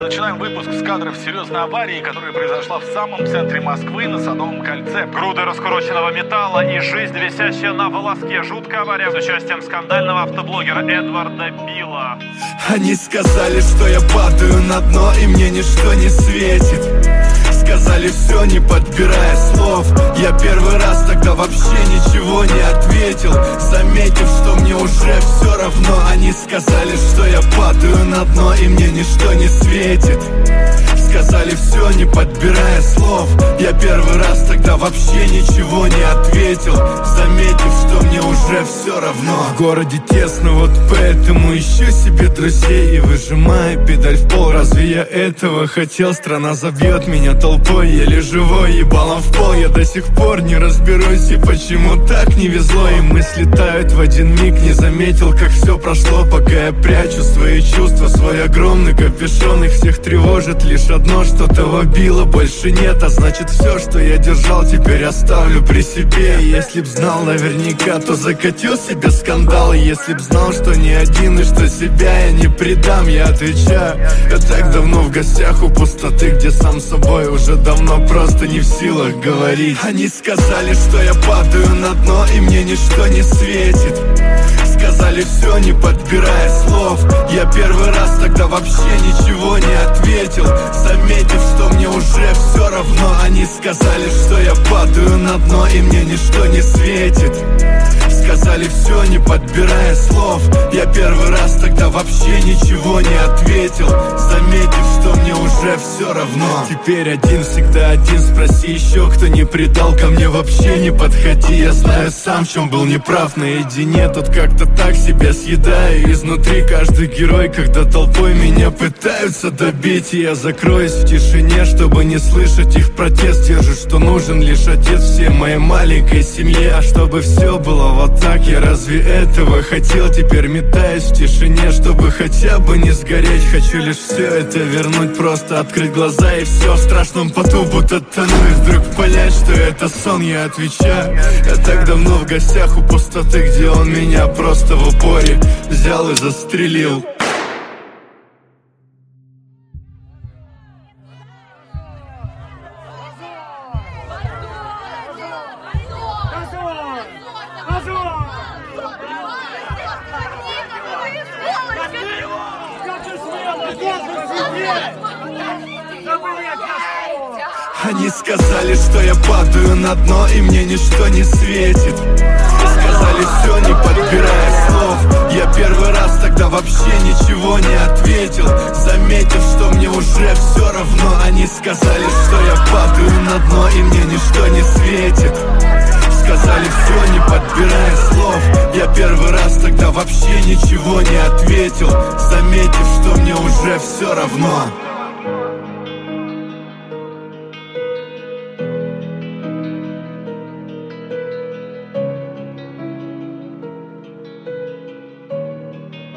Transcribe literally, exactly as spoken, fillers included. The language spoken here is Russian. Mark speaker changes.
Speaker 1: Начинаем выпуск с кадров серьезной аварии, которая произошла в самом центре Москвы на Садовом кольце.
Speaker 2: Груды раскуроченного металла и жизнь, висящая на волоске. Жуткая авария с участием скандального автоблогера Эдварда Билла.
Speaker 3: Они сказали, что я падаю на дно и мне ничто не светит. Сказали все, не подбирая слов. Я первый раз тогда вообще ничего не ответил, заметив, что мне уже все равно. Они сказали, что я падаю на дно и мне ничто не светит. Сказали все, не подбирая слов. Я первый раз тогда вообще ничего не ответил, заметив, что мне уже все равно. В городе тесно, вот поэтому ищу себе друзей и выжимаю педаль в пол. Разве я этого хотел? Страна забьет меня толпой, еле живой, ебалом в пол. Я до сих пор не разберусь, и почему так не везло. И мысли тают в один миг, не заметил, как все прошло. Пока я прячу свои чувства, свой огромный капюшон. Их всех тревожит лишь одно, что-то вобило, больше нет. А значит, все, что я держал, теперь оставлю при себе. И если б знал наверняка, то закатил себе скандал. И если б знал, что не один и что себя я не предам, я отвечаю: я так давно в гостях у пустоты, где сам собой уже давно просто не в силах говорить. Они сказали, что я падаю на дно и мне ничто не светит. Сказали все, не подбирая слов. Я первый раз тогда вообще ничего не ответил, заметив, что мне уже все равно. Они сказали, что я падаю на дно и мне ничто не светит. Сказали все, не подбирая слов. Я первый раз тогда вообще ничего не ответил, заметив, что мне уже все равно. Теперь один, всегда один. Спроси еще, кто не предал, ко мне вообще не подходи. Я знаю сам, в чем был неправ. Наедине тут как-то так себя съедаю изнутри. Каждый герой, когда толпой меня пытаются добить. И я закроюсь в тишине, чтобы не слышать их протест. Держу, что нужен лишь отец всей моей маленькой семье. А чтобы все было вот так, я разве этого хотел? Теперь метаюсь в тишине, чтобы хотя бы не сгореть. Хочу лишь все это вернуть, просто открыть глаза и все. В страшном поту будто тону, и вдруг понять, что это сон. Я отвечаю: я так давно в гостях у пустоты, где он меня просто в упоре взял и застрелил. Они сказали, что я падаю на дно и мне ничто не светит. Сказали все, не подбирая слов. Я первый раз тогда вообще ничего не ответил, заметив, что мне уже все равно. Они сказали, что я падаю на дно и мне ничто не светит. Сказали все, не подбирая слов. Я первый раз тогда вообще ничего не ответил, заметив, что мне уже все равно.